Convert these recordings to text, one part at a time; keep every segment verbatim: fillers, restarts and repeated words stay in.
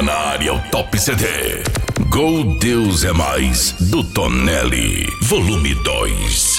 na área, o Top C D. Gol Deus é Mais, do Tonelli, volume dois.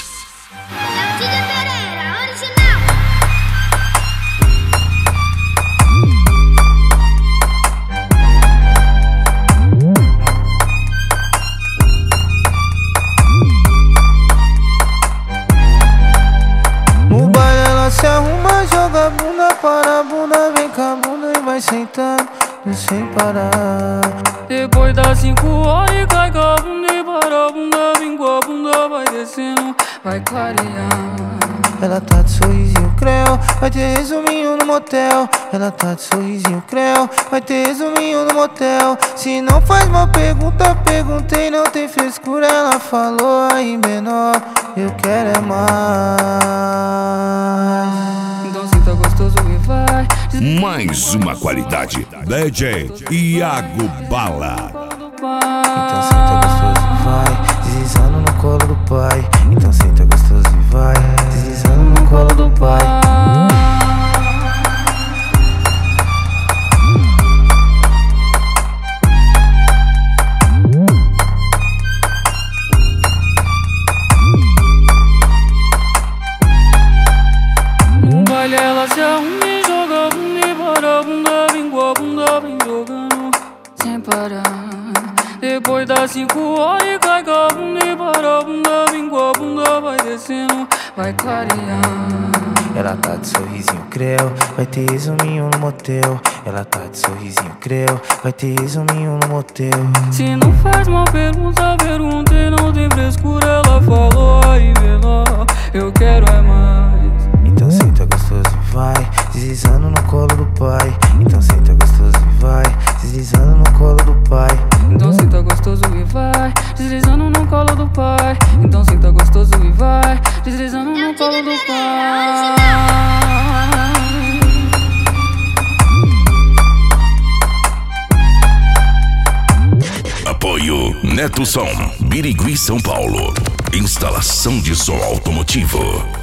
No baile ela se arruma, joga a bunda para a bunda, vem com a bunda e vai sentando sem parar. Depois das cinco horas cai com a bunda e para a bunda, vem com a bunda, vai descendo, vai clarear. Ela tá de sorrisinho creu, vai ter resuminho no motel. Ela tá de sorrisinho creu, vai ter resuminho no motel. Se não faz mal pergunta, perguntei, não tem frescura. Ela falou aí menor, eu quero é mais. Então senta gostoso e vai. Mais uma qualidade, D J Iago Bala. Então senta gostoso e vai, deslizando no colo do pai. Então senta gostoso e vai, deslizando no colo do pai. No baile ela se arruma e joga a bunda e para a bunda, vem com a bunda, vem jogando sem parar. Depois das cinco horas cai com a bunda e para a bunda, vem com a bunda, vai descendo, vai clarear. Ela tá de sorrisinho creu, vai ter resuminho no motel. Ela tá de sorrisinho creu, vai ter resuminho no motel. Se não faz mal pergunta, perguntei, não tem frescura. Ela falou aí menor, eu quero é mais. Então senta gostoso e vai, deslizando no colo do pai. Então senta gostoso e vai, deslizando no colo do pai. Então senta gostoso e vai, deslizando no colo do pai. Então senta gostoso e vai, deslizando no colo do pai. Apoio Neto Som, Birigui, São Paulo. Instalação de som automotivo.